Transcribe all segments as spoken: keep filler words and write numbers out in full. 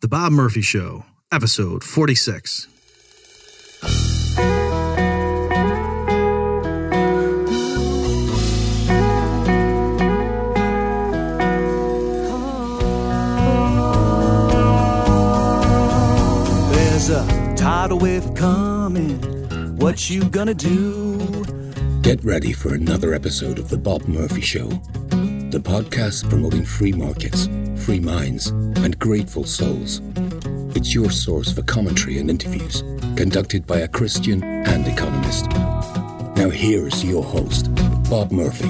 The Bob Murphy Show, episode forty-six. There's a tidal wave coming. What you gonna do? Get ready for another episode of The Bob Murphy Show, the podcast promoting free markets, free minds, and grateful souls. It's your source for commentary and interviews conducted by a Christian and economist. Now here's your host, Bob Murphy.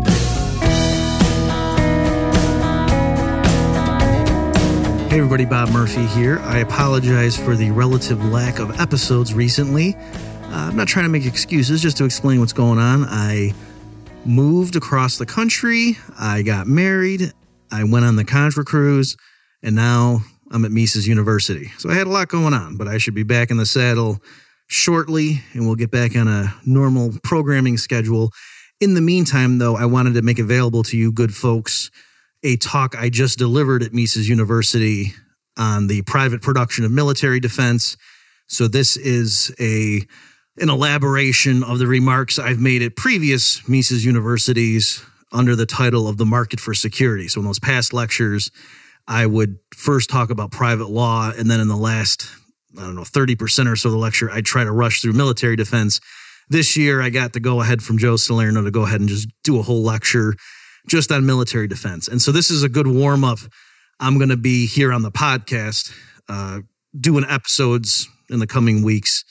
Hey everybody, Bob Murphy here. I apologize for the relative lack of episodes recently. Uh, I'm not trying to make excuses, just to explain what's going on. I moved across the country, I got married, I went on the Contra cruise, and now I'm at Mises University. So I had a lot going on, but I should be back in the saddle shortly, and we'll get back on a normal programming schedule. In the meantime, though, I wanted to make available to you good folks a talk I just delivered at Mises University on the private production of military defense. So this is a an elaboration of the remarks I've made at previous Mises Universities under the title of The Market for Security. So in those past lectures, I would first talk about private law, and then in the last, I don't know, thirty percent or so of the lecture, I'd try to rush through military defense. This year, I got the go-ahead from Joe Salerno to go ahead and just do a whole lecture just on military defense. And so this is a good warm-up. I'm going to be here on the podcast uh, doing episodes in the coming weeks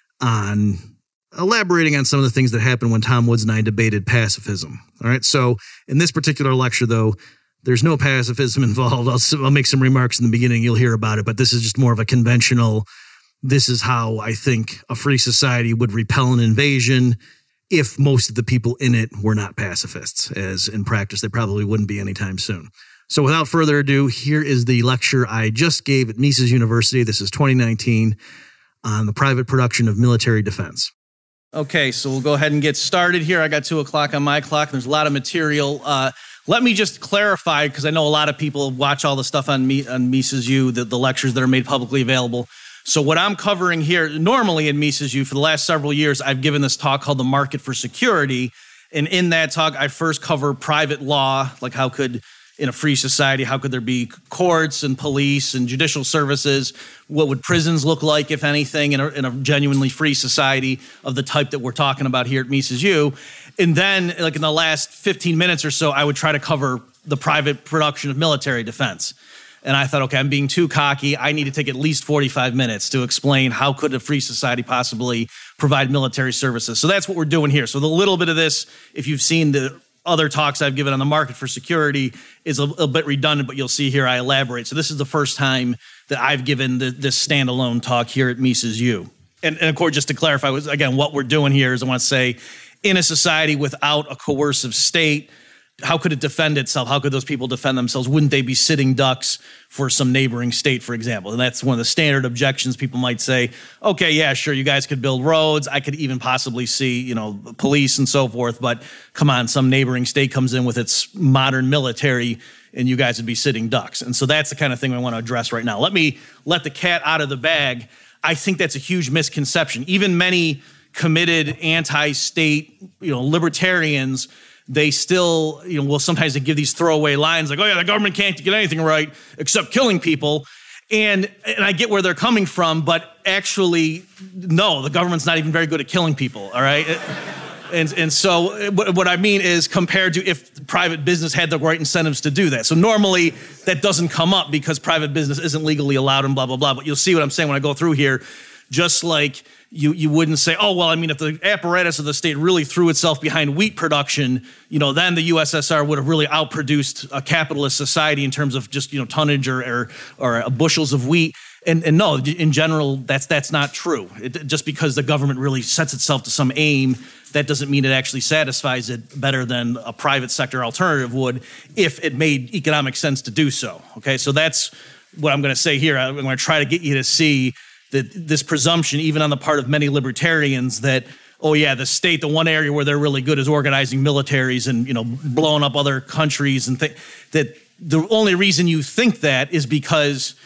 on elaborating on some of the things that happened when Tom Woods and I debated pacifism. All right. So in this particular lecture, though, there's no pacifism involved. I'll, I'll make some remarks in the beginning. You'll hear about it, but this is just more of a conventional, this is how I think a free society would repel an invasion if most of the people in it were not pacifists, as in practice, they probably wouldn't be anytime soon. So without further ado, here is the lecture I just gave at Mises University. This is twenty nineteen. On the private production of military defense. Okay, so we'll go ahead and get started here. I got two o'clock on my clock. There's a lot of material. Uh, let me just clarify, because I know a lot of people watch all the stuff on, me, on Mises U, the, the lectures that are made publicly available. So what I'm covering here, normally in Mises U, for the last several years, I've given this talk called The Market for Security. And in that talk, I first cover private law, like how could, in a free society, how could there be courts and police and judicial services? What would prisons look like, if anything, in a, in a genuinely free society of the type that we're talking about here at Mises U? And then, like in the last fifteen minutes or so, I would try to cover the private production of military defense. And I thought, okay, I'm being too cocky. I need to take at least forty-five minutes to explain how could a free society possibly provide military services. So that's what we're doing here. So the little bit of this, if you've seen the other talks I've given on the market for security, is a, a bit redundant, but you'll see here I elaborate. So this is the first time that I've given the, this standalone talk here at Mises U. And, and of course, just to clarify, again, what we're doing here is I want to say, in a society without a coercive state, how could it defend itself? How could those people defend themselves? Wouldn't they be sitting ducks for some neighboring state, for example? And that's one of the standard objections. People might say, okay, yeah, sure, you guys could build roads. I could even possibly see, you know, police and so forth. But come on, some neighboring state comes in with its modern military and you guys would be sitting ducks. And so that's the kind of thing I want to address right now. Let me let the cat out of the bag. I think that's a huge misconception. Even many committed anti-state, you know, libertarians, they still, you know, will sometimes they give these throwaway lines like, oh yeah, the government can't get anything right except killing people. And, and I get where they're coming from, but actually, no, the government's not even very good at killing people, all right? and, and so what, what I mean is compared to if private business had the right incentives to do that. So normally that doesn't come up because private business isn't legally allowed and blah, blah, blah. But you'll see what I'm saying when I go through here. Just like you you wouldn't say, oh, well, I mean, if the apparatus of the state really threw itself behind wheat production, you know, then the U S S R would have really outproduced a capitalist society in terms of just, you know, tonnage or or, or bushels of wheat. And, and no, in general, that's that's not true. It, just because the government really sets itself to some aim, that doesn't mean it actually satisfies it better than a private sector alternative would if it made economic sense to do so. Okay, so that's what I'm going to say here. I'm going to try to get you to see that this presumption, even on the part of many libertarians, that, oh yeah, the state, the one area where they're really good is organizing militaries and, you know, blowing up other countries, and th- that the only reason you think that is because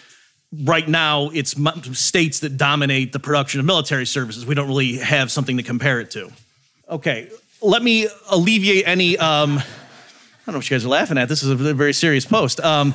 right now it's states that dominate the production of military services. We don't really have something to compare it to. Okay, let me alleviate any, um, I don't know what you guys are laughing at. This is a very serious post. Um,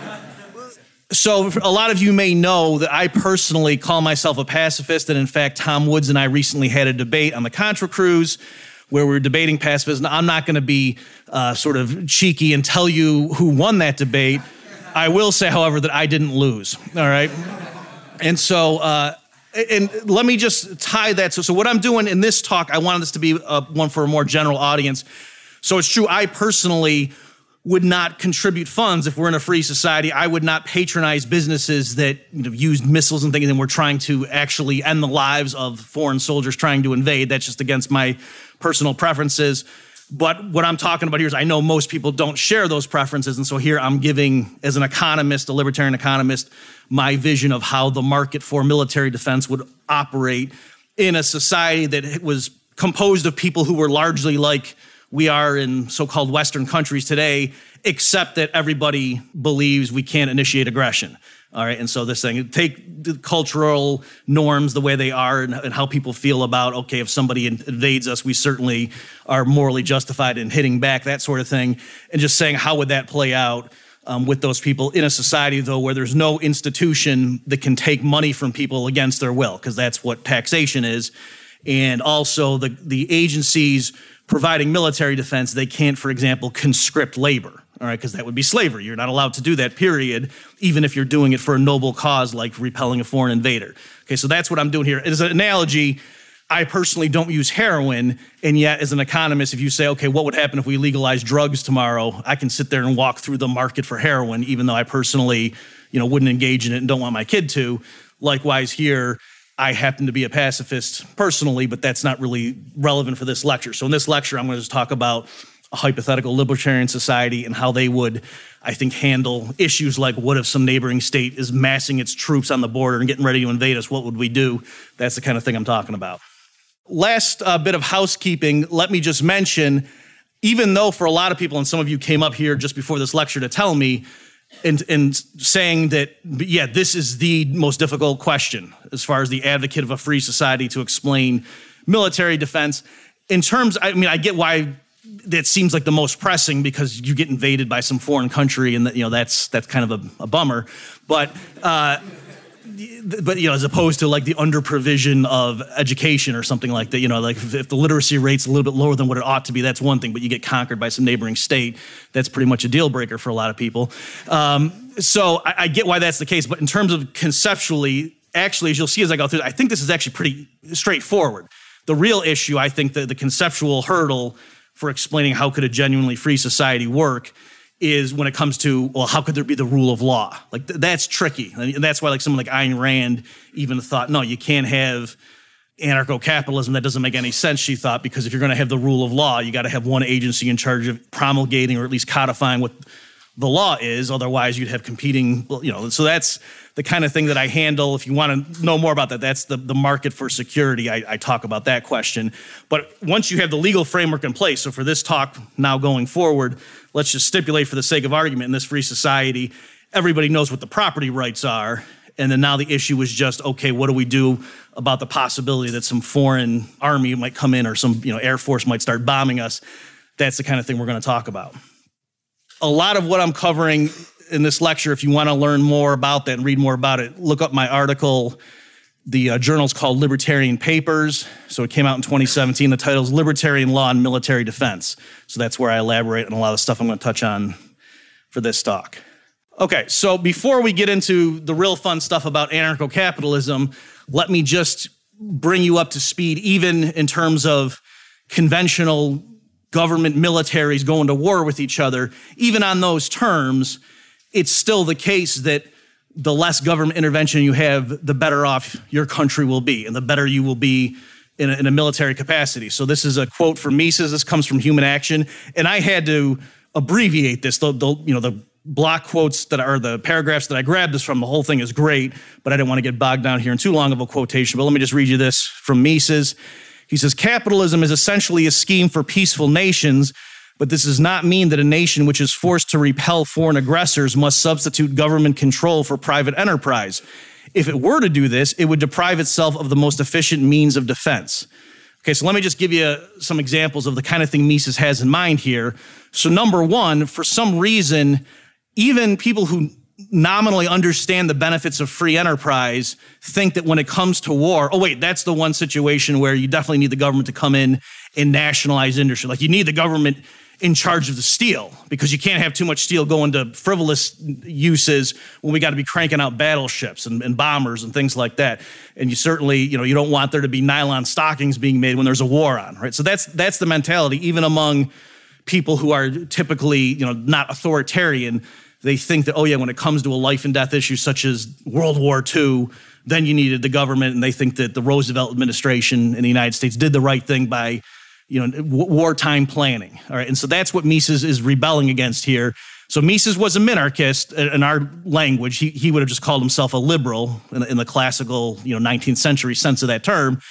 so a lot of you may know that I personally call myself a pacifist, and in fact, Tom Woods and I recently had a debate on the Contra Cruise where we were debating pacifism. I'm not going to be uh, sort of cheeky and tell you who won that debate. I will say, however, that I didn't lose, all right? And so, uh, and let me just tie that. So, so what I'm doing in this talk, I wanted this to be uh, one for a more general audience. So it's true, I personally would not contribute funds if we're in a free society. I would not patronize businesses that, you know, used missiles and things and were trying to actually end the lives of foreign soldiers trying to invade. That's just against my personal preferences. But what I'm talking about here is I know most people don't share those preferences. And so here I'm giving, as an economist, a libertarian economist, my vision of how the market for military defense would operate in a society that was composed of people who were largely like we are in so-called Western countries today, except that everybody believes we can't initiate aggression. All right, and so this thing, take the cultural norms the way they are and, and how people feel about, okay, if somebody invades us, we certainly are morally justified in hitting back, that sort of thing, and just saying how would that play out um, with those people in a society, though, where there's no institution that can take money from people against their will, because that's what taxation is. And also the, the agencies providing military defense, they can't, for example, conscript labor. All right, because that would be slavery. You're not allowed to do that, period, even if you're doing it for a noble cause like repelling a foreign invader. Okay, so that's what I'm doing here. As an analogy, I personally don't use heroin, and yet as an economist, if you say, okay, what would happen if we legalized drugs tomorrow? I can sit there and walk through the market for heroin, even though I personally, you know, wouldn't engage in it and don't want my kid to. Likewise here, I happen to be a pacifist personally, but that's not really relevant for this lecture. So in this lecture, I'm going to just talk about a hypothetical libertarian society and how they would, I think, handle issues like what if some neighboring state is massing its troops on the border and getting ready to invade us? What would we do? That's the kind of thing I'm talking about. Last uh, bit of housekeeping, let me just mention, even though for a lot of people, and some of you came up here just before this lecture to tell me, and, and saying that, yeah, this is the most difficult question as far as the advocate of a free society to explain military defense. In terms, I mean, I get why that seems like the most pressing because you get invaded by some foreign country, and you know that's that's kind of a, a bummer. But uh, but you know, as opposed to like the under provision of education or something like that, you know, like if, if the literacy rate's a little bit lower than what it ought to be, that's one thing. But you get conquered by some neighboring state, that's pretty much a deal breaker for a lot of people. Um, so I, I get why that's the case. But in terms of conceptually, actually, as you'll see as I go through, I think this is actually pretty straightforward. The real issue, I think, that the conceptual hurdle for explaining how could a genuinely free society work is when it comes to, well, how could there be the rule of law? Like, th- that's tricky. And that's why, like, someone like Ayn Rand even thought, no, you can't have anarcho-capitalism. That doesn't make any sense, she thought, because if you're going to have the rule of law, you got to have one agency in charge of promulgating or at least codifying what the law is. Otherwise, you'd have competing, you know, so that's the kind of thing that I handle. If you want to know more about that, that's the, the market for security. I, I talk about that question. But once you have the legal framework in place, so for this talk now going forward, let's just stipulate for the sake of argument in this free society, everybody knows what the property rights are. And then now the issue is just, okay, what do we do about the possibility that some foreign army might come in or some, you know, Air Force might start bombing us? That's the kind of thing we're going to talk about. A lot of what I'm covering in this lecture, if you want to learn more about that and read more about it, look up my article. The uh, journal's called Libertarian Papers. So it came out in twenty seventeen. The title is Libertarian Law and Military Defense. So that's where I elaborate on a lot of the stuff I'm going to touch on for this talk. Okay, so before we get into the real fun stuff about anarcho-capitalism, let me just bring you up to speed, even in terms of conventional government militaries going to war with each other. Even on those terms, it's still the case that the less government intervention you have, the better off your country will be, and the better you will be in a, in a military capacity. So this is a quote from Mises. This comes from Human Action, and I had to abbreviate this. The, the you know the block quotes that are the paragraphs that I grabbed this from. The whole thing is great, but I didn't want to get bogged down here in too long of a quotation. But let me just read you this from Mises. He says, "Capitalism is essentially a scheme for peaceful nations But this does not mean that a nation which is forced to repel foreign aggressors must substitute government control for private enterprise. If it were to do this, it would deprive itself of the most efficient means of defense. Okay, so let me just give you some examples of the kind of thing Mises has in mind here. So number one, for some reason, even people who nominally understand the benefits of free enterprise think that when it comes to war, oh wait, that's the one situation where you definitely need the government to come in and nationalize industry. Like you need the government in charge of the steel because you can't have too much steel going to frivolous uses when we got to be cranking out battleships and, and bombers and things like that. And you certainly, you know, you don't want there to be nylon stockings being made when there's a war on, right? So that's that's the mentality, even among people who are typically, you know, not authoritarian. They think that, oh yeah, when it comes to a life and death issue such as World War Two, then you needed the government, and they think that the Roosevelt administration in the United States did the right thing by, you know, wartime planning. All right, and so that's what Mises is rebelling against here. So Mises was a minarchist in our language. He he would have just called himself a liberal in, in the classical, you know, nineteenth century sense of that term.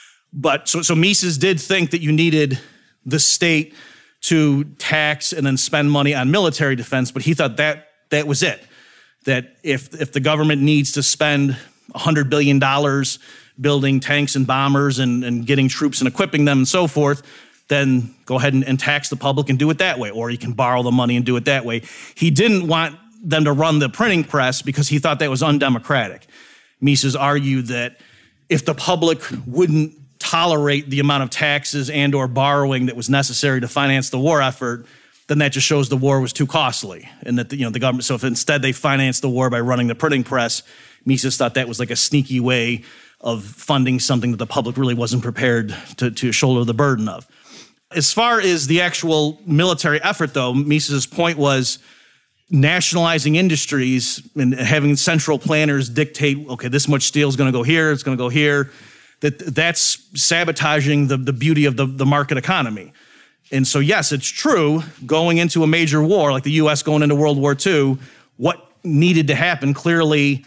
But so so Mises did think that you needed the state to tax and then spend money on military defense, but he thought that that was it. That if if the government needs to spend one hundred billion dollars building tanks and bombers and, and getting troops and equipping them and so forth, then go ahead and, and tax the public and do it that way. Or you can borrow the money and do it that way. He didn't want them to run the printing press because he thought that was undemocratic. Mises argued that if the public wouldn't tolerate the amount of taxes and or borrowing that was necessary to finance the war effort, then that just shows the war was too costly. And that the, you know the government, so if instead they financed the war by running the printing press, Mises thought that was like a sneaky way of funding something that the public really wasn't prepared to, to shoulder the burden of. As far as the actual military effort, though, Mises' point was nationalizing industries and having central planners dictate, okay, this much steel is going to go here, it's going to go here, that that's sabotaging the, the beauty of the, the market economy. And so, yes, it's true, going into a major war, like the U S going into World War Two, what needed to happen? Clearly,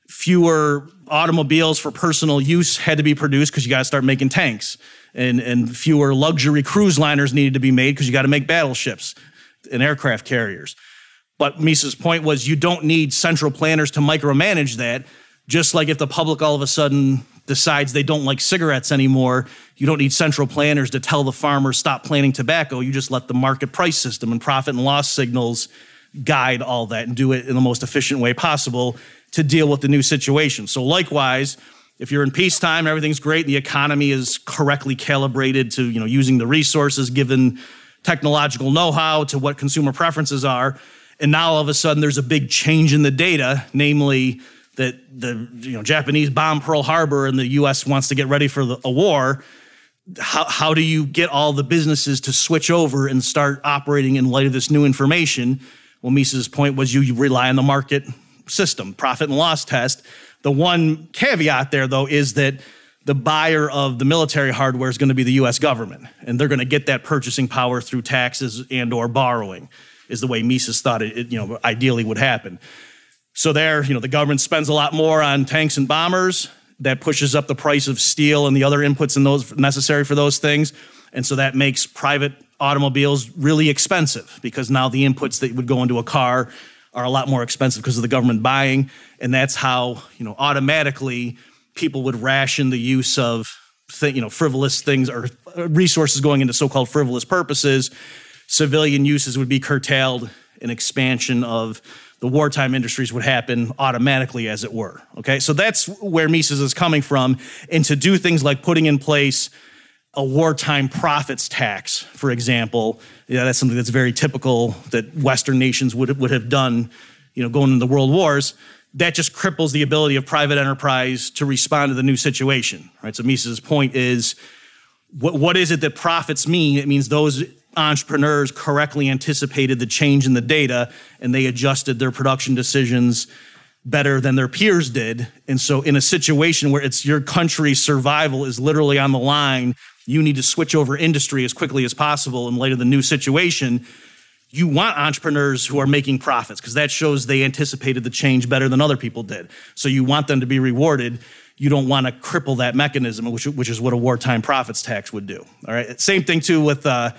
fewer automobiles for personal use had to be produced because you got to start making tanks. And, and fewer luxury cruise liners needed to be made because you got to make battleships and aircraft carriers. But Mises' point was you don't need central planners to micromanage that. Just like if the public all of a sudden decides they don't like cigarettes anymore, you don't need central planners to tell the farmers stop planting tobacco. You just let the market price system and profit and loss signals guide all that and do it in the most efficient way possible to deal with the new situation. So likewise, if you're in peacetime, everything's great, the economy is correctly calibrated to, you know, using the resources given technological know-how to what consumer preferences are, and now all of a sudden there's a big change in the data, namely that the you know Japanese bomb Pearl Harbor and the U S wants to get ready for the, a war. How, how do you get all the businesses to switch over and start operating in light of this new information? Well, Mises' point was you, you rely on the market system, profit and loss test. The one caveat there, though, is that the buyer of the military hardware is going to be the U S government, and they're going to get that purchasing power through taxes and or borrowing, is the way Mises thought it, it you know, ideally would happen. So there, you know, the government spends a lot more on tanks and bombers. That pushes up the price of steel and the other inputs in those necessary for those things. And so that makes private automobiles really expensive because now the inputs that would go into a car are a lot more expensive because of the government buying. And that's how, you know, automatically people would ration the use of, th- you know, frivolous things or resources going into so-called frivolous purposes. Civilian uses would be curtailed. An expansion of the wartime industries would happen automatically, as it were. Okay, so that's where Mises is coming from. And to do things like putting in place a wartime profits tax, for example, yeah, that's something that's very typical that Western nations would would have done, you know, going into the world wars. That just cripples the ability of private enterprise to respond to the new situation, right? So Mises' point is, what what is it that profits mean? It means those entrepreneurs correctly anticipated the change in the data and they adjusted their production decisions better than their peers did. And so in a situation where it's your country's survival is literally on the line, you need to switch over industry as quickly as possible in light of the new situation. You want entrepreneurs who are making profits because that shows they anticipated the change better than other people did. So you want them to be rewarded. You don't want to cripple that mechanism, which, which is what a wartime profits tax would do. All right. Same thing too with uh,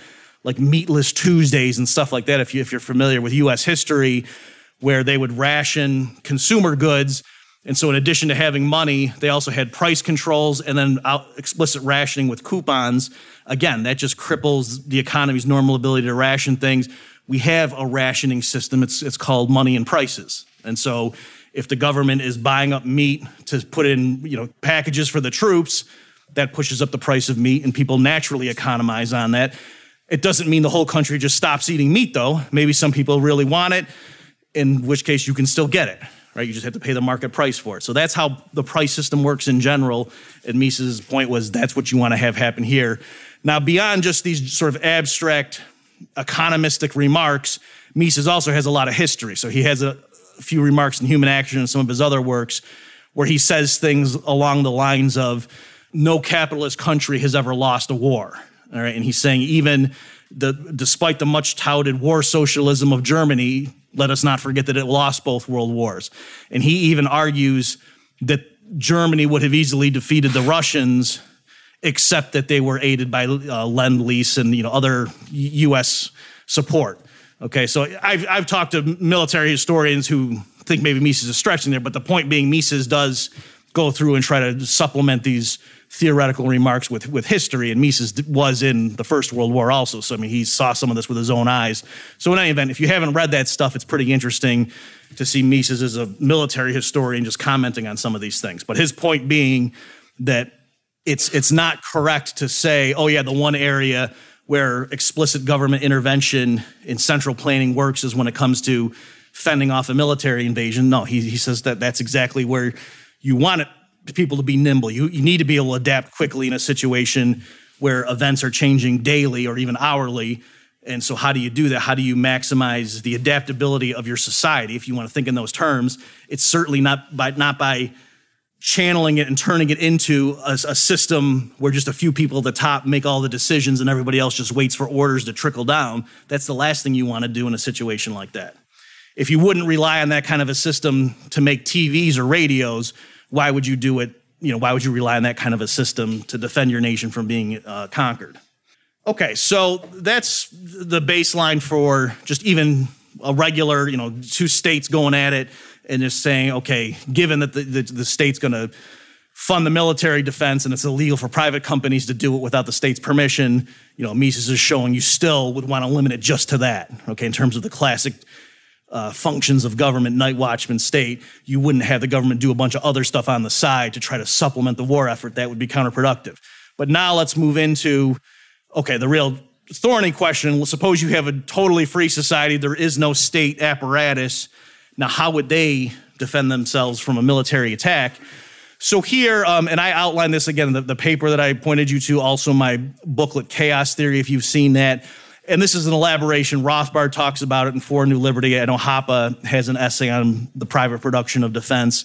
like meatless Tuesdays and stuff like that, if, you, if you're familiar with U S history, where they would ration consumer goods. And so in addition to having money, they also had price controls and then out, explicit rationing with coupons. Again, that just cripples the economy's normal ability to ration things. We have a rationing system. It's, it's called money and prices. And so if the government is buying up meat to put in, you know, packages for the troops, that pushes up the price of meat and people naturally economize on that. It doesn't mean the whole country just stops eating meat, though. Maybe some people really want it, in which case you can still get it, right? You just have to pay the market price for it. So that's how the price system works in general. And Mises' point was that's what you want to have happen here. Now, beyond just these sort of abstract economistic remarks, Mises also has a lot of history. So he has a few remarks in Human Action and some of his other works where he says things along the lines of no capitalist country has ever lost a war. All right, and he's saying even the, despite the much touted war socialism of Germany, let us not forget that it lost both world wars. And he even argues that Germany would have easily defeated the Russians, except that they were aided by uh, Lend-Lease and you know other U S support. Okay, so I've I've talked to military historians who think maybe Mises is stretching there, but the point being Mises does go through and try to supplement these theoretical remarks with, with history, and Mises was in the First World War also, so I mean, he saw some of this with his own eyes. So in any event, if you haven't read that stuff, it's pretty interesting to see Mises as a military historian just commenting on some of these things. But his point being that it's it's not correct to say, oh yeah, the one area where explicit government intervention in central planning works is when it comes to fending off a military invasion. No, he, he says that that's exactly where you want it people to be nimble. You, you need to be able to adapt quickly in a situation where events are changing daily or even hourly. And so how do you do that? How do you maximize the adaptability of your society? If you want to think in those terms, it's certainly not by, not by channeling it and turning it into a, a system where just a few people at the top make all the decisions and everybody else just waits for orders to trickle down. That's the last thing you want to do in a situation like that. If you wouldn't rely on that kind of a system to make T Vs or radios, why would you do it? You know, why would you rely on that kind of a system to defend your nation from being uh, conquered? Okay, so that's the baseline for just even a regular, you know, two states going at it and just saying, okay, given that the, the, the state's going to fund the military defense and it's illegal for private companies to do it without the state's permission, you know, Mises is showing you still would want to limit it just to that, okay, in terms of the classic Uh, functions of government, night watchman state. You wouldn't have the government do a bunch of other stuff on the side to try to supplement the war effort. That would be counterproductive. But now let's move into, okay, the real thorny question. Suppose you have a totally free society. There is no state apparatus. Now, how would they defend themselves from a military attack? So here, um, and I outlined this again in the, the paper that I pointed you to, also my booklet, Chaos Theory, if you've seen that. And this is an elaboration. Rothbard talks about it in For New Liberty. I know Hoppe has an essay on the private production of defense.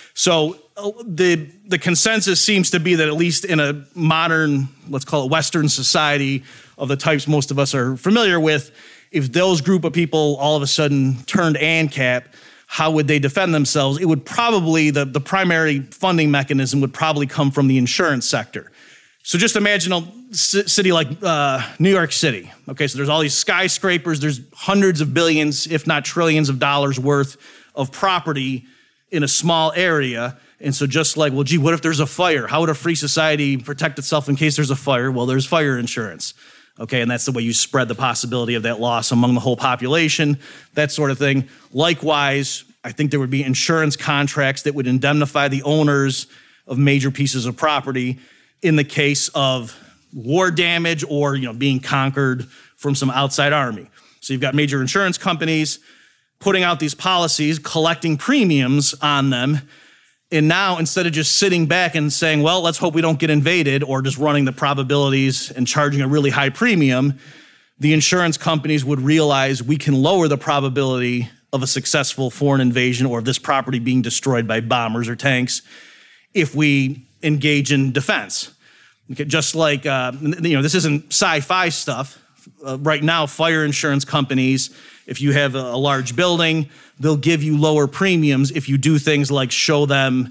So the the consensus seems to be that at least in a modern, let's call it Western society of the types most of us are familiar with, if those group of people all of a sudden turned ANCAP, how would they defend themselves? It would probably, the, the primary funding mechanism would probably come from the insurance sector. So just imagine a city like uh, New York City. Okay, so there's all these skyscrapers. There's hundreds of billions, if not trillions of dollars worth of property in a small area. And so just like, well, gee, what if there's a fire? How would a free society protect itself in case there's a fire? Well, there's fire insurance. Okay, and that's the way you spread the possibility of that loss among the whole population, that sort of thing. Likewise, I think there would be insurance contracts that would indemnify the owners of major pieces of property in the case of war damage or, you know, being conquered from some outside army. So you've got major insurance companies putting out these policies, collecting premiums on them. And now instead of just sitting back and saying, well, let's hope we don't get invaded, or just running the probabilities and charging a really high premium, the insurance companies would realize we can lower the probability of a successful foreign invasion or of this property being destroyed by bombers or tanks if we engage in defense. Okay, just like, uh, you know, this isn't sci-fi stuff. Uh, right now, fire insurance companies, if you have a, a large building, they'll give you lower premiums if you do things like show them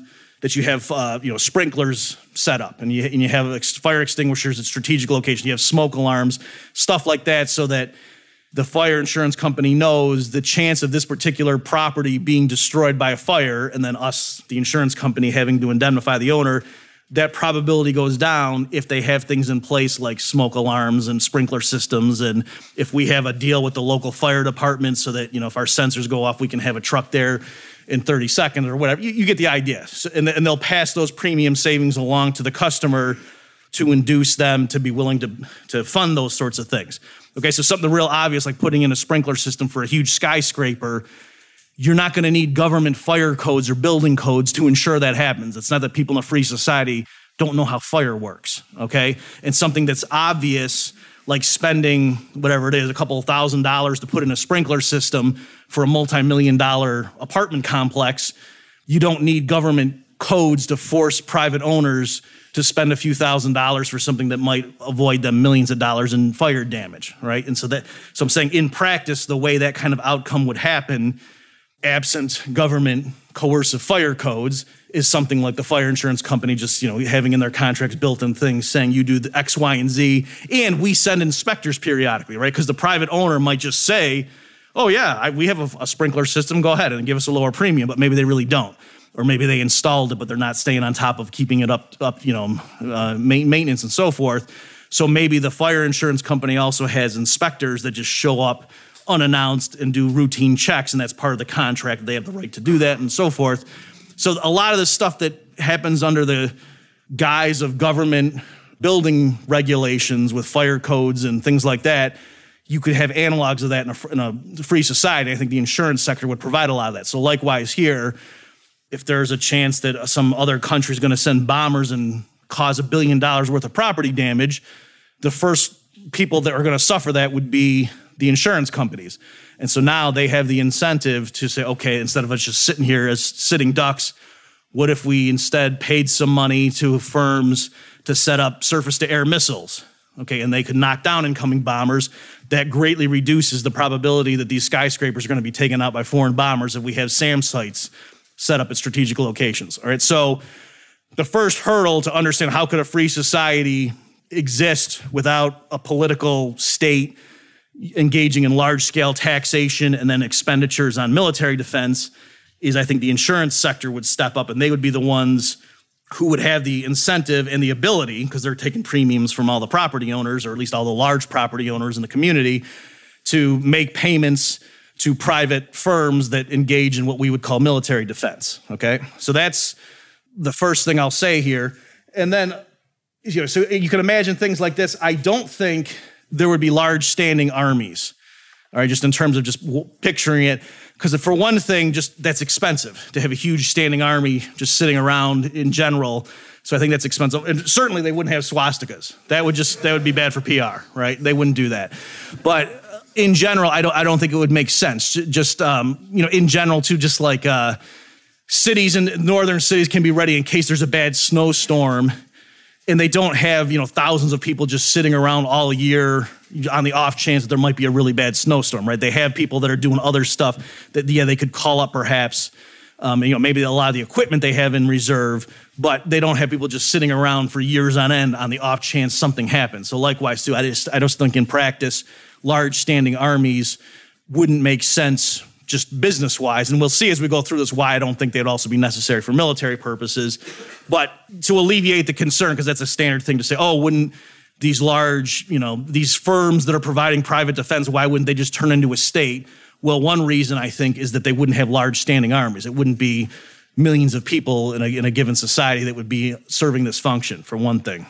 that you have, uh, you know, sprinklers set up, and you and you have ex- fire extinguishers at strategic locations. You have smoke alarms, stuff like that, so that the fire insurance company knows the chance of this particular property being destroyed by a fire, and then us, the insurance company, having to indemnify the owner. That probability goes down if they have things in place like smoke alarms and sprinkler systems, and if we have a deal with the local fire department so that, you know, if our sensors go off, we can have a truck there in thirty seconds or whatever. You, you get the idea. So, and, and they'll pass those premium savings along to the customer to induce them to be willing to, to fund those sorts of things. Okay, so something real obvious like putting in a sprinkler system for a huge skyscraper, you're not going to need government fire codes or building codes to ensure that happens. It's not that people in a free society don't know how fire works, okay? And something that's obvious, like spending whatever it is, a couple of thousand dollars to put in a sprinkler system for a multi-million dollar apartment complex, you don't need government codes to force private owners to spend a few thousand dollars for something that might avoid them millions of dollars in fire damage, right? And so that, so I'm saying in practice, the way that kind of outcome would happen, absent government coercive fire codes, is something like the fire insurance company just, you know, having in their contracts built-in things saying you do the X, Y, and Z, and we send inspectors periodically, right? Because the private owner might just say, oh yeah, I, we have a, a sprinkler system, go ahead and give us a lower premium, but maybe they really don't. Or maybe they installed it, but they're not staying on top of keeping it up, up you know, uh, maintenance and so forth. So maybe the fire insurance company also has inspectors that just show up unannounced and do routine checks, and that's part of the contract. They have the right to do that and so forth. So a lot of the stuff that happens under the guise of government building regulations with fire codes and things like that, you could have analogs of that in a, in a free society. I think the insurance sector would provide a lot of that. So likewise here, if there's a chance that some other country is going to send bombers and cause a billion dollars worth of property damage, the first people that are going to suffer that would be the insurance companies. And so now they have the incentive to say, okay, instead of us just sitting here as sitting ducks, what if we instead paid some money to firms to set up surface-to-air missiles? Okay, and they could knock down incoming bombers. That greatly reduces the probability that these skyscrapers are going to be taken out by foreign bombers if we have SAM sites set up at strategic locations. All right, so the first hurdle to understand how could a free society exist without a political state engaging in large-scale taxation and then expenditures on military defense is I think the insurance sector would step up, and they would be the ones who would have the incentive and the ability, because they're taking premiums from all the property owners, or at least all the large property owners in the community, to make payments to private firms that engage in what we would call military defense, okay? So that's the first thing I'll say here. And then, you know, so you can imagine things like this. I don't think there would be large standing armies, all right, just in terms of just picturing it. Because for one thing, just that's expensive to have a huge standing army just sitting around in general. So I think that's expensive. And certainly they wouldn't have swastikas. That would just, that would be bad for P R, right? They wouldn't do that. But in general, I don't, I don't think it would make sense. Just, um, you know, in general too, just like uh, cities and northern cities can be ready in case there's a bad snowstorm, and they don't have, you know, thousands of people just sitting around all year on the off chance that there might be a really bad snowstorm, right? They have people that are doing other stuff that, yeah, they could call up perhaps, um, you know, maybe a lot of the equipment they have in reserve, but they don't have people just sitting around for years on end on the off chance something happens. So likewise too, I just, I just think in practice, large standing armies wouldn't make sense just business-wise. And we'll see as we go through this why I don't think they'd also be necessary for military purposes. But to alleviate the concern, because that's a standard thing to say, oh, wouldn't these large, you know, these firms that are providing private defense, why wouldn't they just turn into a state? Well, one reason I think is that they wouldn't have large standing armies. It wouldn't be millions of people in a, in a given society that would be serving this function, for one thing.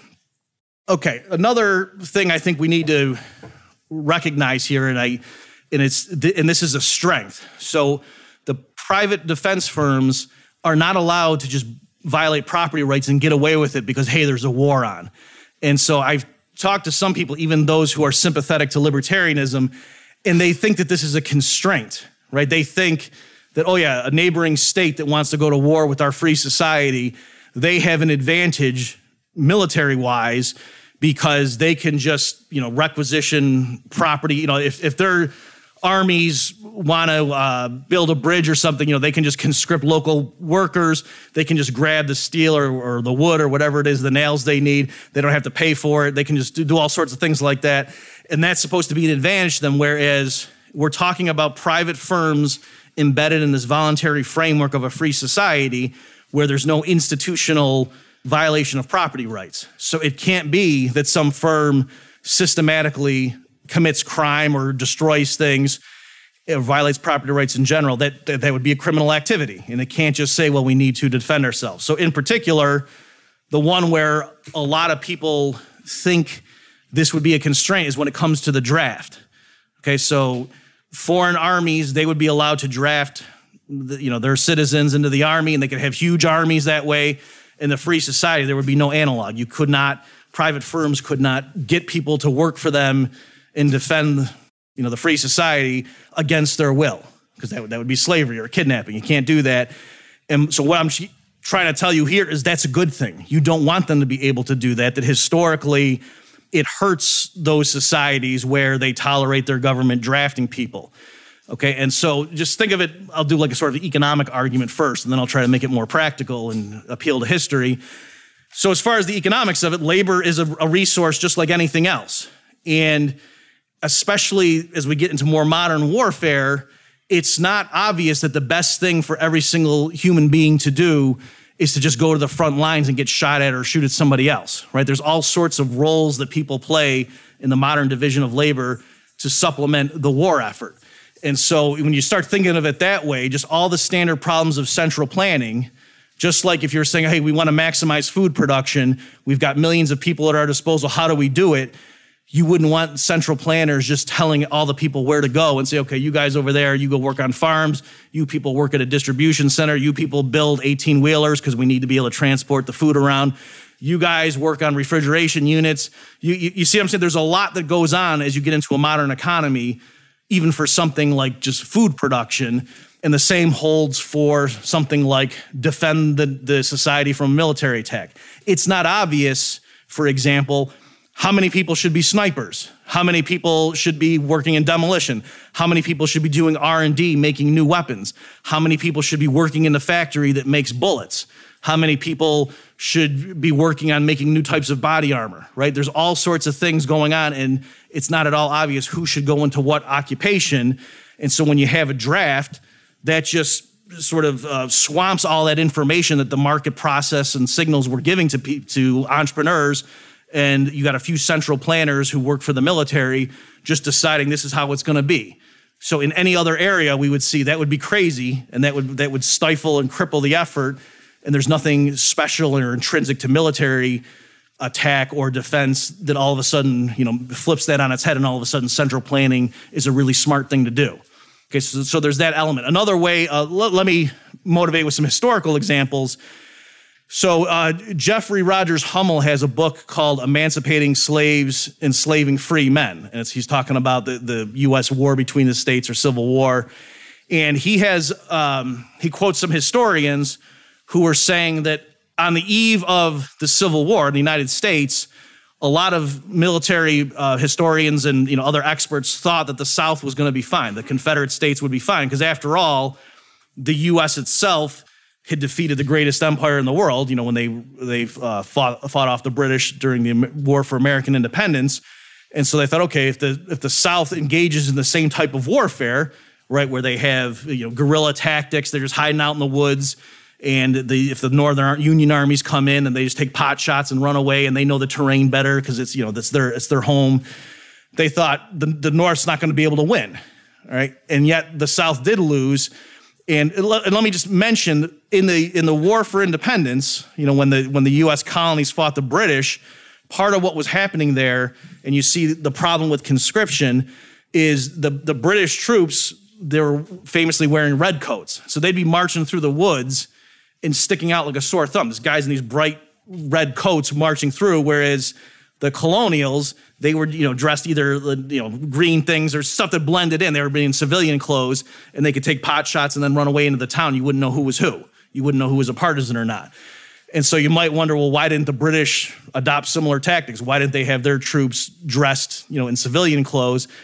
Okay, another thing I think we need to recognize here, and I, and it's, and this is a strength. So the private defense firms are not allowed to just violate property rights and get away with it because, hey, there's a war on. And so I've talked to some people, even those who are sympathetic to libertarianism, and they think that this is a constraint, right? They think that, oh yeah, a neighboring state that wants to go to war with our free society, they have an advantage military-wise because they can just, you know, requisition property. You know, if, if they're armies want to uh, build a bridge or something, you know, they can just conscript local workers. They can just grab the steel or, or the wood or whatever it is, the nails they need. They don't have to pay for it. They can just do, do all sorts of things like that. And that's supposed to be an advantage to them, whereas we're talking about private firms embedded in this voluntary framework of a free society where there's no institutional violation of property rights. So it can't be that some firm systematically commits crime or destroys things, or violates property rights in general. That, that that would be a criminal activity. And it can't just say, well, we need to defend ourselves. So in particular, the one where a lot of people think this would be a constraint is when it comes to the draft. Okay, so foreign armies, they would be allowed to draft the, you know, their citizens into the army, and they could have huge armies that way. In the free society, there would be no analog. You could not, private firms could not get people to work for them and defend, you know, the free society against their will, because that would, that would be slavery or kidnapping. You can't do that. And so what I'm trying to tell you here is that's a good thing. You don't want them to be able to do that, that historically it hurts those societies where they tolerate their government drafting people. Okay, and so just think of it, I'll do like a sort of economic argument first, and then I'll try to make it more practical and appeal to history. So as far as the economics of it, labor is a, a resource just like anything else. And especially as we get into more modern warfare, it's not obvious that the best thing for every single human being to do is to just go to the front lines and get shot at or shoot at somebody else, right? There's all sorts of roles that people play in the modern division of labor to supplement the war effort. And so when you start thinking of it that way, just all the standard problems of central planning, just like if you're saying, hey, we want to maximize food production, we've got millions of people at our disposal, how do we do it? You wouldn't want central planners just telling all the people where to go and say, okay, you guys over there, you go work on farms, you people work at a distribution center, you people build eighteen-wheelers because we need to be able to transport the food around. You guys work on refrigeration units. You, you, you see what I'm saying? There's a lot that goes on as you get into a modern economy, even for something like just food production. And the same holds for something like defend the, the society from military attack. It's not obvious, for example, how many people should be snipers? How many people should be working in demolition? How many people should be doing R and D, making new weapons? How many people should be working in the factory that makes bullets? How many people should be working on making new types of body armor, right? There's all sorts of things going on, and it's not at all obvious who should go into what occupation. And so when you have a draft, that just sort of uh, swamps all that information that the market process and signals were giving to pe- to entrepreneurs. And you got a few central planners who work for the military just deciding this is how it's going to be. So in any other area, we would see that would be crazy, and that would that would stifle and cripple the effort. And there's nothing special or intrinsic to military attack or defense that all of a sudden, you know, flips that on its head, and all of a sudden central planning is a really smart thing to do. Okay, so, so there's that element. Another way, uh, l- let me motivate with some historical examples. So uh, Jeffrey Rogers Hummel has a book called Emancipating Slaves, Enslaving Free Men. And it's, he's talking about the, the U S war between the states, or Civil War. And he has, um, he quotes some historians who were saying that on the eve of the Civil War in the United States, a lot of military uh, historians and you know other experts thought that the South was going to be fine. The Confederate States would be fine, because after all, the U S itself had defeated the greatest empire in the world, you know, when they they uh, fought, fought off the British during the War for American Independence. And so they thought, okay, if the if the South engages in the same type of warfare, right, where they have you know guerrilla tactics, they're just hiding out in the woods, and the, if the Northern Union armies come in and they just take pot shots and run away, and they know the terrain better because it's you know that's their it's their home, they thought the, the North's not going to be able to win, all right? And yet the South did lose. And, and let me just mention, in the in the War for Independence, you know, when the when the U S colonies fought the British, part of what was happening there, and you see the problem with conscription, is the, the British troops, they were famously wearing red coats. So they'd be marching through the woods and sticking out like a sore thumb. There's guys in these bright red coats marching through, whereas the colonials, they were, you know, dressed either, you know, green things or stuff that blended in. They were in civilian clothes, and they could take pot shots and then run away into the town. You wouldn't know who was who. You wouldn't know who was a partisan or not. And so you might wonder, well, why didn't the British adopt similar tactics? Why didn't they have their troops dressed, you know, in civilian clothes?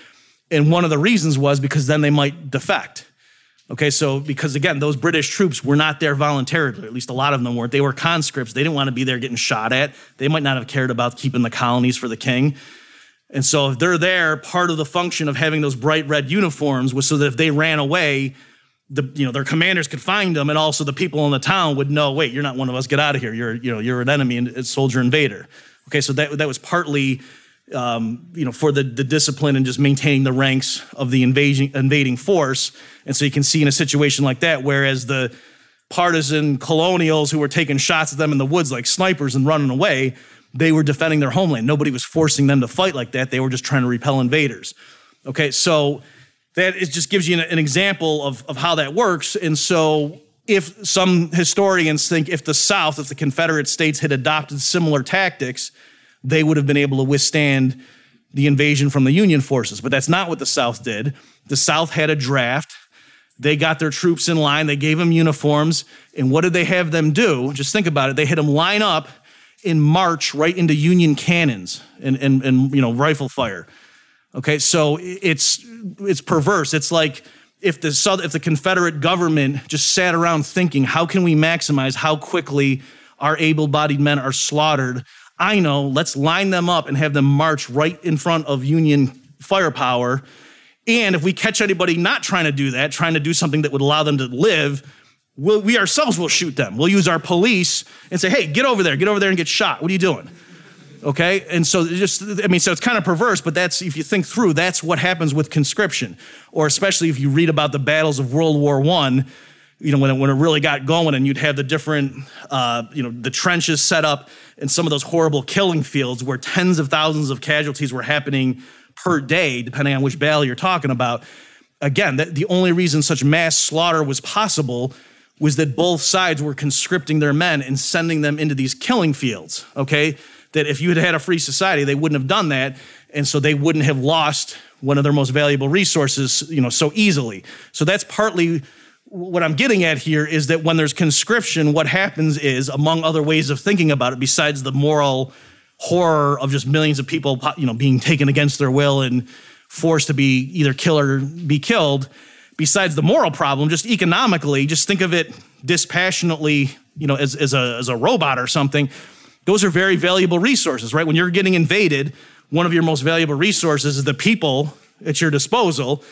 And one of the reasons was because then they might defect. Okay, so because again, those British troops were not there voluntarily, at least a lot of them weren't. They were conscripts. They didn't want to be there getting shot at. They might not have cared about keeping the colonies for the king. And so if they're there, part of the function of having those bright red uniforms was so that if they ran away, the you know their commanders could find them, and also the people in the town would know, wait, you're not one of us, get out of here. You're you know you're an enemy and a soldier invader. Okay, so that that was partly um, you know for the the discipline and just maintaining the ranks of the invading invading force. And so you can see in a situation like that, whereas the partisan colonials who were taking shots at them in the woods like snipers and running away, they were defending their homeland. Nobody was forcing them to fight like that. They were just trying to repel invaders. Okay, so that is just gives you an, an example of, of how that works. And so if some historians think if the South, if the Confederate States had adopted similar tactics, they would have been able to withstand the invasion from the Union forces. But that's not what the South did. The South had a draft. They got their troops in line. They gave them uniforms. And what did they have them do? Just think about it. They had them line up and march right into Union cannons and, and, and you know, rifle fire. Okay, so it's it's perverse. It's like if the South, if the Confederate government just sat around thinking, how can we maximize how quickly our able-bodied men are slaughtered? I know, let's line them up and have them march right in front of Union firepower. And if we catch anybody not trying to do that, trying to do something that would allow them to live, we'll, we ourselves will shoot them. We'll use our police and say, hey, get over there, get over there and get shot. What are you doing? Okay, and so just, I mean, so it's kind of perverse, but that's, if you think through, that's what happens with conscription, or especially if you read about the battles of World War One, you know, when it, when it really got going and you'd have the different, uh, you know, the trenches set up in some of those horrible killing fields where tens of thousands of casualties were happening per day, depending on which battle you're talking about. Again, that, the only reason such mass slaughter was possible was that both sides were conscripting their men and sending them into these killing fields, okay? That if you had had a free society, they wouldn't have done that, and so they wouldn't have lost one of their most valuable resources, you know, so easily. So that's partly what I'm getting at here, is that when there's conscription, what happens is, among other ways of thinking about it, besides the moral horror of just millions of people, you know, being taken against their will and forced to be either killed or be killed, besides the moral problem, just economically, just think of it dispassionately, you know, as, as a as a robot or something. Those are very valuable resources, right? When you're getting invaded, one of your most valuable resources is the people at your disposal.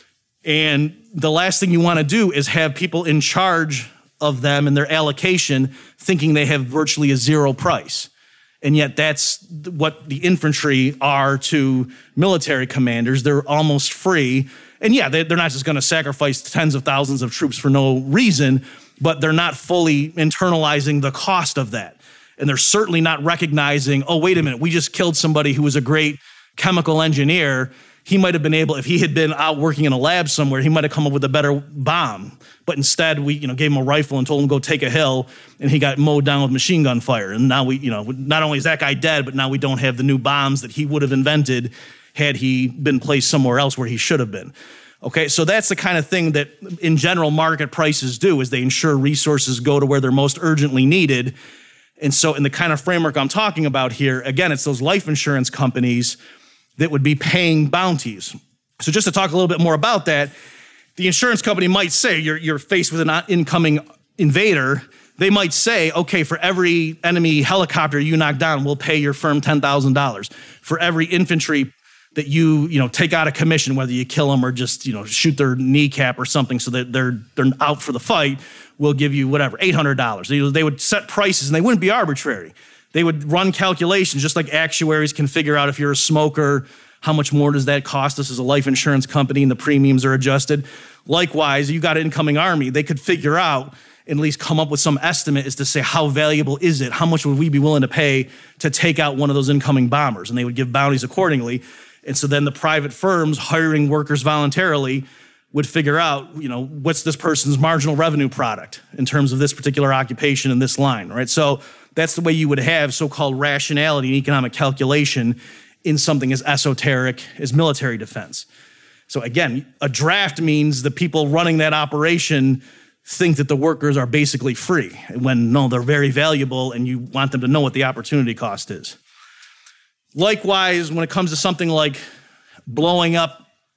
And the last thing you want to do is have people in charge of them and their allocation thinking they have virtually a zero price. And yet that's what the infantry are to military commanders. They're almost free. And yeah, they're not just going to sacrifice tens of thousands of troops for no reason, but they're not fully internalizing the cost of that. And they're certainly not recognizing, oh, wait a minute, we just killed somebody who was a great chemical engineer. He might have been able, if he had been out working in a lab somewhere, he might have come up with a better bomb. But instead, we, you know, gave him a rifle and told him to go take a hill, and he got mowed down with machine gun fire. And now we, you know, not only is that guy dead, but now we don't have the new bombs that he would have invented had he been placed somewhere else where he should have been. Okay, so that's the kind of thing that, in general, market prices do, is they ensure resources go to where they're most urgently needed. And so in the kind of framework I'm talking about here, again, it's those life insurance companies that would be paying bounties. So just to talk a little bit more about that, the insurance company might say, you're, you're faced with an incoming invader. They might say, okay, for every enemy helicopter you knock down, we'll pay your firm ten thousand dollars. For every infantry that you, you know, take out of commission, whether you kill them or just, you know, shoot their kneecap or something so that they're they're out for the fight, we'll give you whatever, eight hundred dollars. They, they would set prices, and they wouldn't be arbitrary. They would run calculations, just like actuaries can figure out if you're a smoker, how much more does that cost us as a life insurance company, and the premiums are adjusted. Likewise, you got an incoming army, they could figure out, at least come up with some estimate as to say, how valuable is it? How much would we be willing to pay to take out one of those incoming bombers? And they would give bounties accordingly. And so then the private firms hiring workers voluntarily would figure out, you know, what's this person's marginal revenue product in terms of this particular occupation in this line, right? So that's the way you would have so-called rationality and economic calculation in something as esoteric as military defense. So again, a draft means the people running that operation think that the workers are basically free, when no, they're very valuable, and you want them to know what the opportunity cost is. Likewise, when it comes to something like blowing up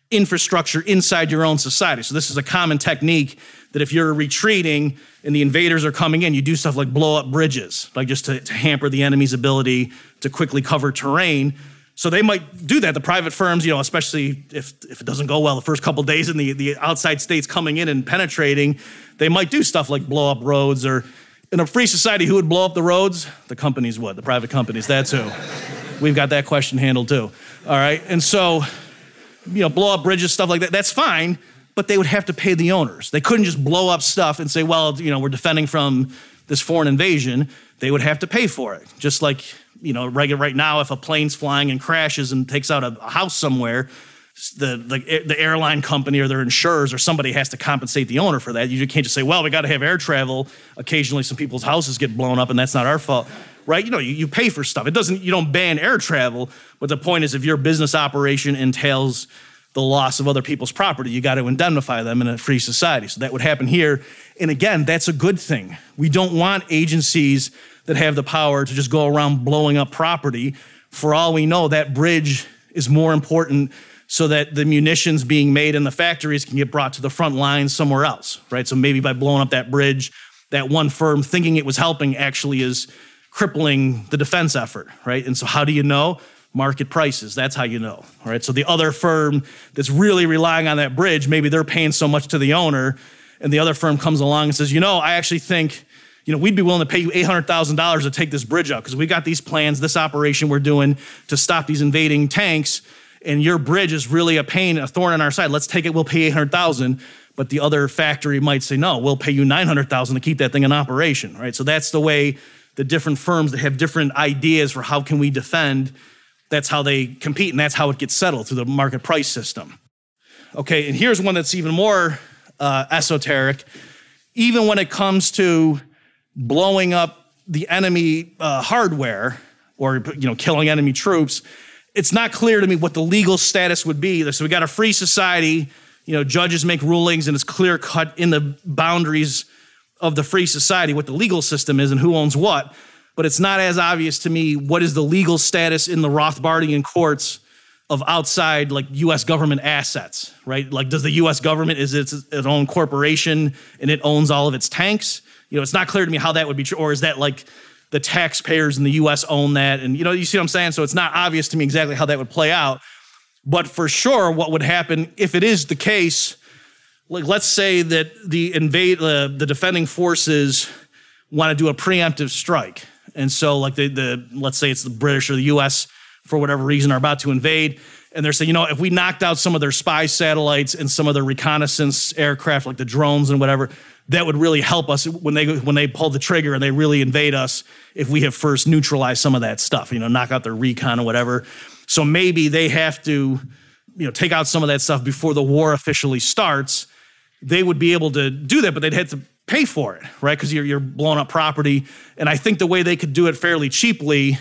infrastructure inside your own society. So this is a common technique that if you're retreating and the invaders are coming in, you do stuff like blow up bridges, like just to, to hamper the enemy's ability to quickly cover terrain. So they might do that. The private firms, you know, especially if, if it doesn't go well the first couple of days and the, the outside states coming in and penetrating, they might do stuff like blow up roads. Or in a free society, who would blow up the roads? The companies would, the private companies, that's who. We've got that question handled too. All right, and so, you know, blow up bridges, stuff like that, that's fine, but they would have to pay the owners. They couldn't just blow up stuff and say, well, you know, we're defending from this foreign invasion. They would have to pay for it. Just like, you know, right, right now, if a plane's flying and crashes and takes out a house somewhere, the, the, the airline company or their insurers or somebody has to compensate the owner for that. You can't just say, well, we got to have air travel. Occasionally some people's houses get blown up and that's not our fault. Right? You know, you, you pay for stuff. It doesn't, you don't ban air travel, but the point is if your business operation entails the loss of other people's property, you got to indemnify them in a free society. So that would happen here. And again, that's a good thing. We don't want agencies that have the power to just go around blowing up property. For all we know, that bridge is more important so that the munitions being made in the factories can get brought to the front lines somewhere else, right? So maybe by blowing up that bridge, that one firm thinking it was helping actually is crippling the defense effort, right? And so how do you know? Market prices, that's how you know, all right? So the other firm that's really relying on that bridge, maybe they're paying so much to the owner, and the other firm comes along and says, you know, I actually think, you know, we'd be willing to pay you eight hundred thousand dollars to take this bridge out because we got these plans, this operation we're doing to stop these invading tanks, and your bridge is really a pain, a thorn on our side. Let's take it, we'll pay eight hundred thousand dollars. But the other factory might say, no, we'll pay you nine hundred thousand dollars to keep that thing in operation, right? So that's the way the different firms that have different ideas for how can we defend, that's how they compete, and that's how it gets settled through the market price system. Okay, and here's one that's even more uh, esoteric. Even when it comes to blowing up the enemy uh, hardware or, you know, killing enemy troops, it's not clear to me what the legal status would be. So we got a free society, you know, judges make rulings and it's clear cut in the boundaries of the free society what the legal system is and who owns what, but it's not as obvious to me what is the legal status in the Rothbardian courts of outside like U S government assets, right? Like does the U S government, is it its own corporation and it owns all of its tanks? You know, it's not clear to me how that would be true, or is that like the taxpayers in the U S own that? And you know, you see what I'm saying? So it's not obvious to me exactly how that would play out, but for sure what would happen if it is the case. Like, let's say that the invade, uh, the defending forces want to do a preemptive strike. And so like the, the, let's say it's the British or the U S for whatever reason are about to invade. And they're saying, you know, if we knocked out some of their spy satellites and some of their reconnaissance aircraft, like the drones and whatever, that would really help us when they, when they pull the trigger and they really invade us if we have first neutralized some of that stuff, you know, knock out their recon or whatever. So maybe they have to, you know, take out some of that stuff before the war officially starts. They would be able to do that, but they'd have to pay for it, right? Because you're, you're blowing up property. And I think the way they could do it fairly cheaply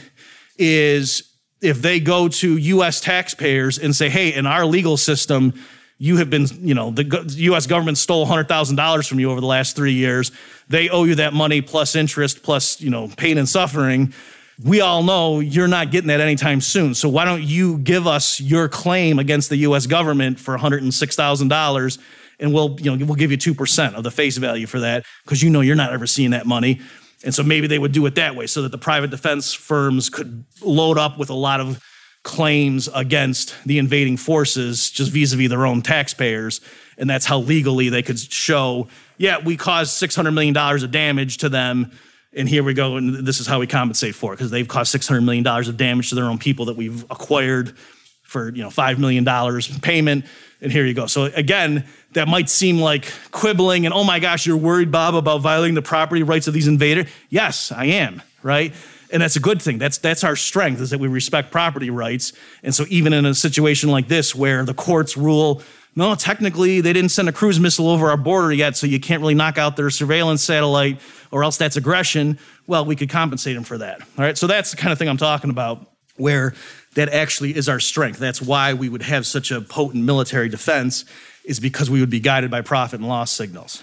is if they go to U S taxpayers and say, hey, in our legal system, you have been, you know, the U S government stole one hundred thousand dollars from you over the last three years. They owe you that money plus interest plus, you know, pain and suffering. We all know you're not getting that anytime soon. So why don't you give us your claim against the U S government for one hundred six thousand dollars? And we'll, you know, we'll give you two percent of the face value for that because you know you're not ever seeing that money. And so maybe they would do it that way so that the private defense firms could load up with a lot of claims against the invading forces just vis-a-vis their own taxpayers. And that's how legally they could show, yeah, we caused six hundred million dollars of damage to them. And here we go. And this is how we compensate for it because they've caused six hundred million dollars of damage to their own people that we've acquired for, you know, five million dollars payment. And here you go. So again, that might seem like quibbling and, oh my gosh, you're worried, Bob, about violating the property rights of these invaders. Yes, I am, right? And that's a good thing. That's that's our strength, is that we respect property rights. And so even in a situation like this where the courts rule, no, technically they didn't send a cruise missile over our border yet, so you can't really knock out their surveillance satellite or else that's aggression, well, we could compensate them for that. All right, so that's the kind of thing I'm talking about, where that actually is our strength. That's why we would have such a potent military defense, is because we would be guided by profit and loss signals.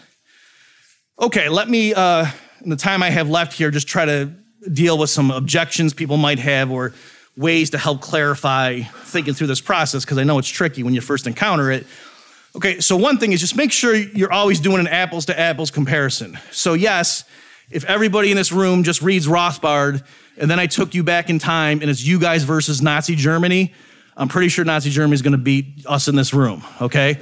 Okay, let me, uh, in the time I have left here, just try to deal with some objections people might have or ways to help clarify thinking through this process, because I know it's tricky when you first encounter it. Okay, so one thing is just make sure you're always doing an apples to apples comparison. So yes, if everybody in this room just reads Rothbard, and then I took you back in time and it's you guys versus Nazi Germany, I'm pretty sure Nazi Germany is going to beat us in this room, okay?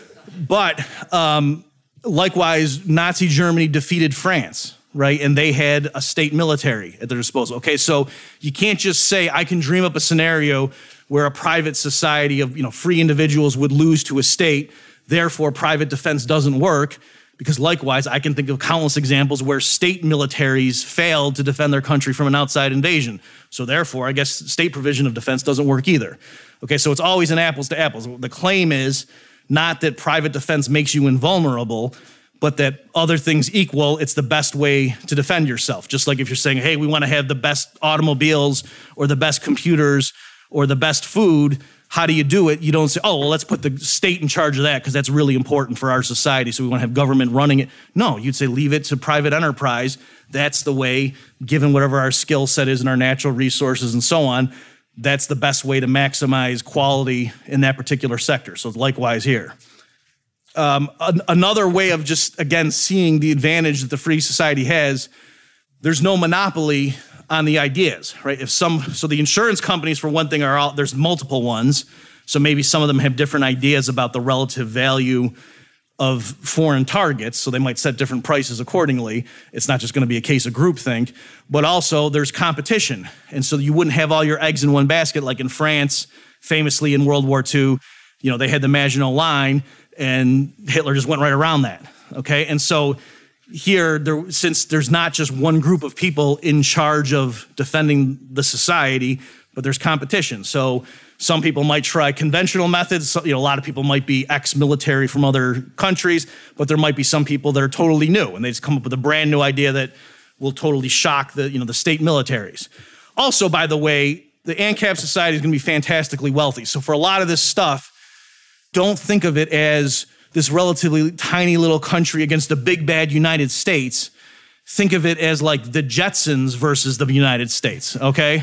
But um, likewise, Nazi Germany defeated France, right? And they had a state military at their disposal. Okay, so you can't just say, I can dream up a scenario where a private society of, you know, free individuals would lose to a state, therefore private defense doesn't work, because likewise, I can think of countless examples where state militaries failed to defend their country from an outside invasion. So therefore, I guess state provision of defense doesn't work either. Okay, so it's always an apples to apples. The claim is not that private defense makes you invulnerable, but that other things equal, it's the best way to defend yourself. Just like if you're saying, hey, we want to have the best automobiles or the best computers or the best food, how do you do it? You don't say, oh, well, let's put the state in charge of that because that's really important for our society, so we want to have government running it. No, you'd say leave it to private enterprise. That's the way, given whatever our skill set is and our natural resources and so on, that's the best way to maximize quality in that particular sector. So likewise here. Um, an- another way of just, again, seeing the advantage that the free society has, there's no monopoly on the ideas, right? If some, so the insurance companies, for one thing, are all, there's multiple ones. So maybe some of them have different ideas about the relative value of foreign targets. So they might set different prices accordingly. It's not just going to be a case of groupthink, but also there's competition. And so you wouldn't have all your eggs in one basket, like in France, famously in World War Two, you know, they had the Maginot Line and Hitler just went right around that. Okay. And so here, there, since there's not just one group of people in charge of defending the society, but there's competition. So some people might try conventional methods. So, you know, a lot of people might be ex-military from other countries, but there might be some people that are totally new, and they just come up with a brand new idea that will totally shock the, you know, the state militaries. Also, by the way, the ANCAP society is going to be fantastically wealthy. So for a lot of this stuff, don't think of it as this relatively tiny little country against the big bad United States. Think of it as like the Jetsons versus the United States, okay?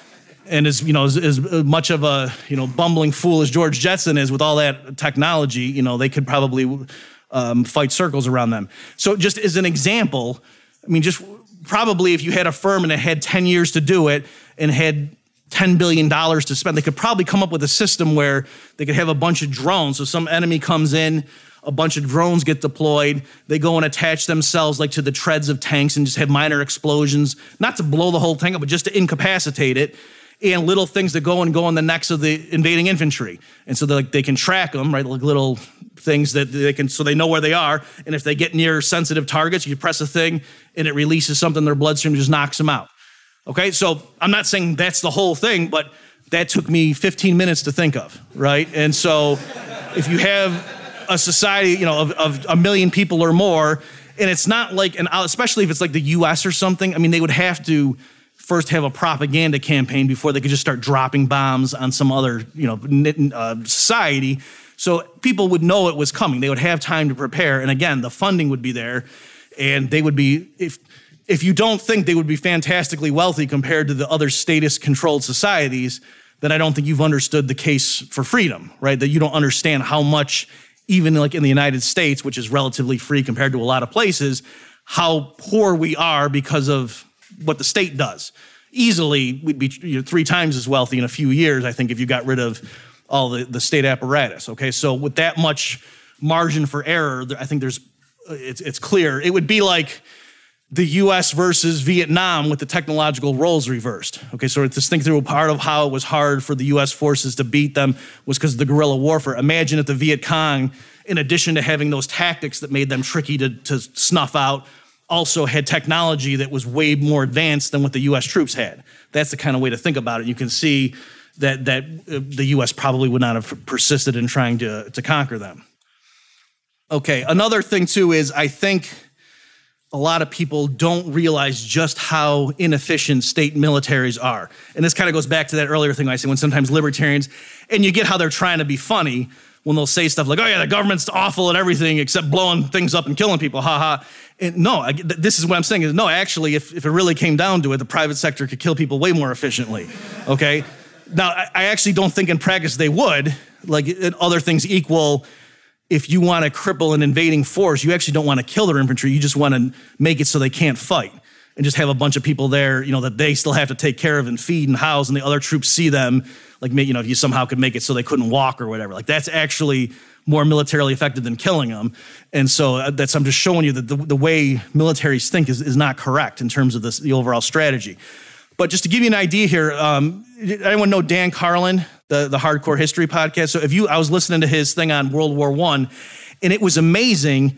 And as, you know, as, as much of a, you know, bumbling fool as George Jetson is with all that technology, you know, they could probably um, fight circles around them. So just as an example, I mean, just probably if you had a firm and it had ten years to do it and had ten billion dollars to spend, they could probably come up with a system where they could have a bunch of drones. So some enemy comes in, a bunch of drones get deployed, they go and attach themselves like to the treads of tanks and just have minor explosions, not to blow the whole tank up, but just to incapacitate it, and little things that go and go on the necks of the invading infantry. And so like they can track them, right? Like little things that they can, so they know where they are. And if they get near sensitive targets, you press a thing and it releases something in their bloodstream and just knocks them out. Okay, so I'm not saying that's the whole thing, but that took me fifteen minutes to think of, right? And so if you have a society, you know, of, of a million people or more, and it's not like, an, especially if it's like the U S or something, I mean, they would have to first have a propaganda campaign before they could just start dropping bombs on some other, you know, uh, society. So people would know it was coming. They would have time to prepare. And again, the funding would be there, and they would be, if if you don't think they would be fantastically wealthy compared to the other statist-controlled societies, then I don't think you've understood the case for freedom, right? That you don't understand how much, even like in the United States, which is relatively free compared to a lot of places, how poor we are because of what the state does. Easily, we'd be, you know, three times as wealthy in a few years, I think, if you got rid of all the, the state apparatus, okay? So with that much margin for error, I think there's, it's, it's clear. It would be like the U S versus Vietnam with the technological roles reversed. Okay, so just think through, part of how it was hard for the U S forces to beat them was because of the guerrilla warfare. Imagine if the Viet Cong, in addition to having those tactics that made them tricky to, to snuff out, also had technology that was way more advanced than what the U S troops had. That's the kind of way to think about it. You can see that that uh, the U S probably would not have persisted in trying to, to conquer them. Okay, another thing too is I think a lot of people don't realize just how inefficient state militaries are. And this kind of goes back to that earlier thing I said, when sometimes libertarians, and you get how they're trying to be funny, when they'll say stuff like, oh yeah, the government's awful at everything except blowing things up and killing people, ha ha. And no, I, this is what I'm saying is, no, actually, if, if it really came down to it, the private sector could kill people way more efficiently, okay? Now, I, I actually don't think in practice they would, like other things equal. If you want to cripple an invading force, you actually don't want to kill their infantry. You just want to make it so they can't fight and just have a bunch of people there, you know, that they still have to take care of and feed and house, and the other troops see them, like, you know, if you somehow could make it so they couldn't walk or whatever. Like, that's actually more militarily effective than killing them. And so that's, I'm just showing you that the, the way militaries think is, is not correct in terms of this, the overall strategy. But just to give you an idea here, um, anyone know Dan Carlin, the, the Hardcore History podcast? So if you, I was listening to his thing on World War One, and it was amazing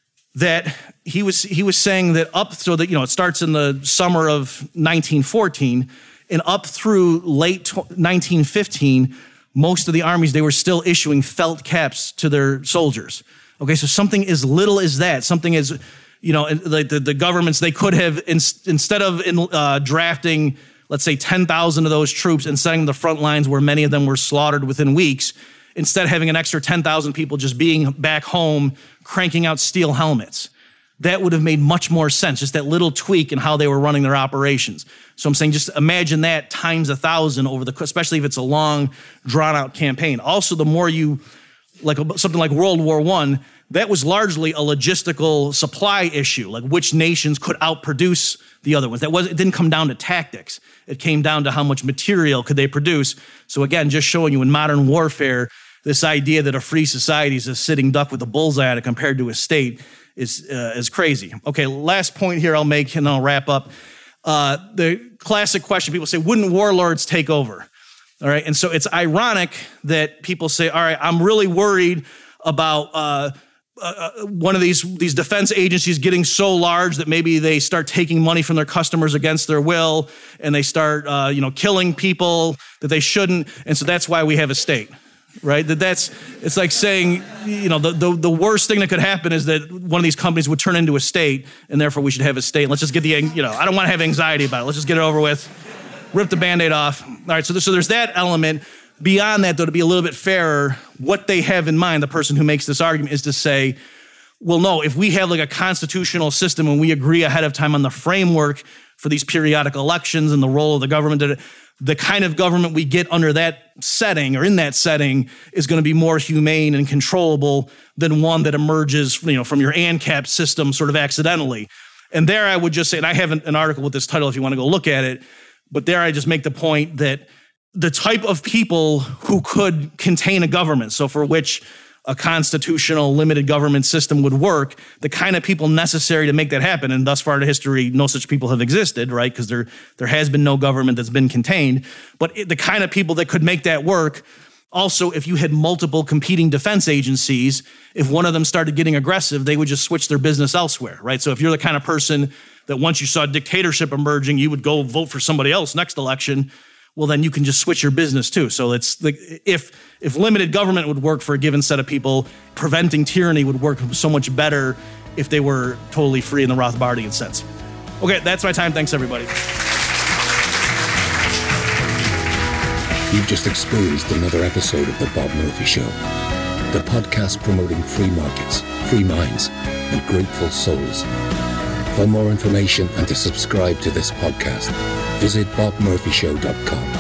that he was he was saying that up, so that, you know, it starts in the summer of nineteen fourteen, and up through late nineteen fifteen, most of the armies, they were still issuing felt caps to their soldiers. Okay, so something as little as that, something as, you know, like the, the governments, they could have, in, instead of in, uh, drafting, let's say, ten thousand of those troops and sending the front lines where many of them were slaughtered within weeks, instead of having an extra ten thousand people just being back home, cranking out steel helmets. That would have made much more sense, just that little tweak in how they were running their operations. So I'm saying, just imagine that times a thousand over the, especially if it's a long, drawn-out campaign. Also, the more you, like something like World War One, that was largely a logistical supply issue, like which nations could outproduce the other ones. That was, it didn't come down to tactics. It came down to how much material could they produce. So again, just showing you in modern warfare, this idea that a free society is a sitting duck with a bullseye on it compared to a state is uh, is crazy. Okay, last point here I'll make, and I'll wrap up. Uh, the classic question, people say, wouldn't warlords take over? All right, and so it's ironic that people say, all right, I'm really worried about uh, uh, one of these, these defense agencies getting so large that maybe they start taking money from their customers against their will, and they start uh, you know, killing people that they shouldn't, and so that's why we have a state. Right? That that's, it's like saying, you know, the, the, the worst thing that could happen is that one of these companies would turn into a state, and therefore we should have a state. Let's just get the, you know, I don't want to have anxiety about it. Let's just get it over with, rip the Band-Aid off. All right, so, so there's that element. Beyond that, though, to be a little bit fairer, what they have in mind, the person who makes this argument, is to say, well, no, if we have like a constitutional system and we agree ahead of time on the framework for these periodic elections and the role of the government, the kind of government we get under that setting or in that setting is going to be more humane and controllable than one that emerges, you know, from your ANCAP system sort of accidentally. And there I would just say, and I have an, an article with this title if you want to go look at it, but there I just make the point that the type of people who could contain a government, so for which a constitutional limited government system would work, the kind of people necessary to make that happen, and thus far in history, no such people have existed, right? Because there, there has been no government that's been contained. But it, the kind of people that could make that work, also, if you had multiple competing defense agencies, if one of them started getting aggressive, they would just switch their business elsewhere, right? So if you're the kind of person that once you saw dictatorship emerging, you would go vote for somebody else next election, well, then you can just switch your business too. So it's like, if if limited government would work for a given set of people, preventing tyranny would work so much better if they were totally free in the Rothbardian sense. Okay, that's my time. Thanks, everybody. You've just experienced another episode of The Bob Murphy Show, the podcast promoting free markets, free minds, and grateful souls. For more information and to subscribe to this podcast, visit bob murphy show dot com.